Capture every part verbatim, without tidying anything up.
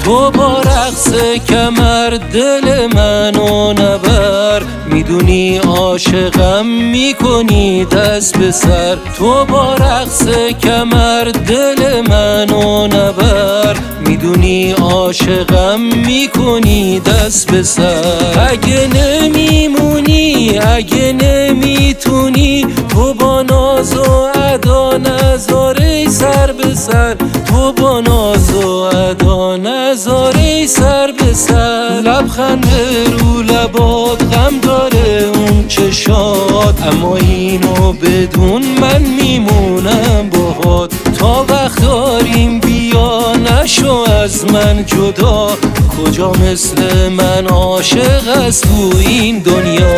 تو با رقص کمر دل منو نبر، میدونی عاشقم میکنی دست به سر. تو با رقص کمر دل منو نبر، میدونی عاشقم میکنی دست به سر. اگه نمیمونی اگه نمیتونی، تو با ناز و ادا نذاره سر به سر. تو با ناز و ادا نذاره سر به سر. لبخند رو لبات غم داره اون چشات، اما اینو بدون من میمونم باهات. تا وقت داریم بیا نشو از من جدا، کجا مثل من عاشق است تو این دنیا.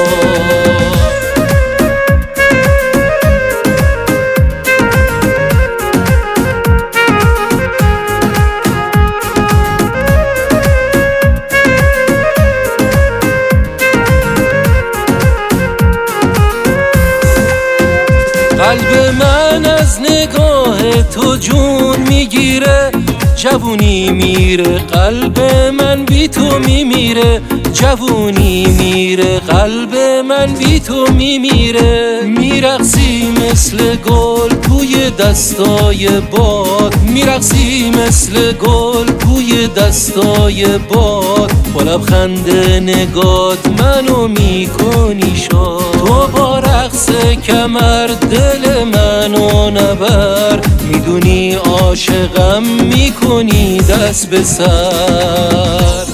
قلب من از نگاه تو جون میگیره، جوونی میره قلب من بی تو میمیره. جوونی میره قلب من بی تو میمیره. میرقصی مثل گل توی دستای باد، میرقصی مثل گل توی دستای باد. با لبخند نگات منو میکنی شاد. تو با رقص کمر دل منو نبر، میدونی عاشقم میکنی دست به سر.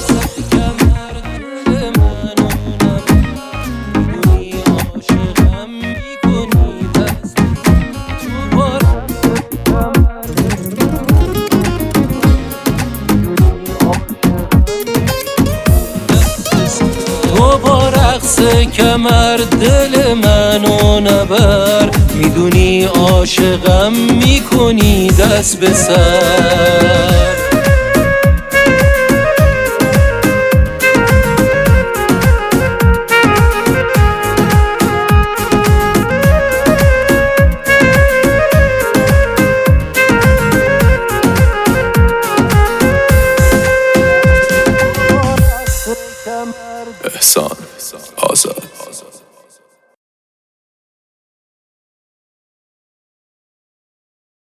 تو با رقص کمر دل منو نبر، میدونی عاشقم میکنی دست به سر.